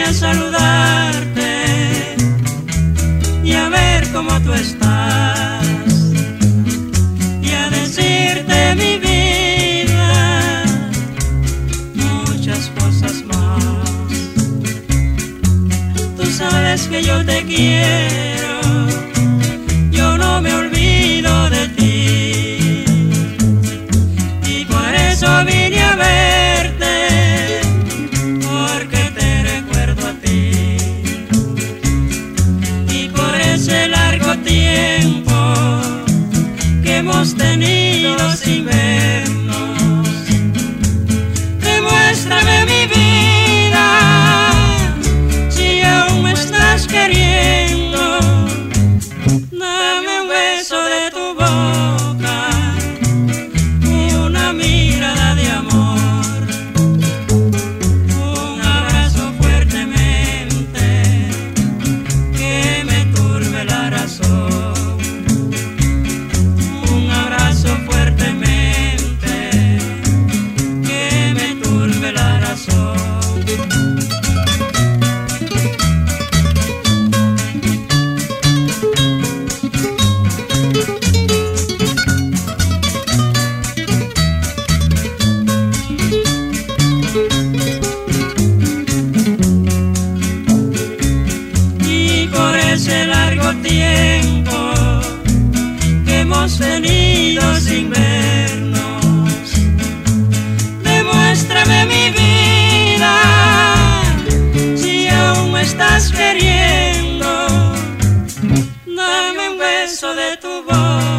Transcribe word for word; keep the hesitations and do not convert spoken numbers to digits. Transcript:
a saludarte y a ver cómo tú estás y a decirte mi vida muchas cosas más. Tú sabes que yo te quiero, yo no me olvido de ti y por eso vine a verte, porque te recuerdo a ti y por ese largo tiempo que hemos tenido sin vernos. Demuéstrame mi vida si aún me estás queriendo. Dame un beso de tu boca y una mirada de amor, un abrazo fuertemente que me turbe la razón, un abrazo fuertemente que me turbe la razón. Ese largo tiempo que hemos tenido sin vernos, demuéstrame mi vida si aún me estás queriendo. Dame un beso de tu voz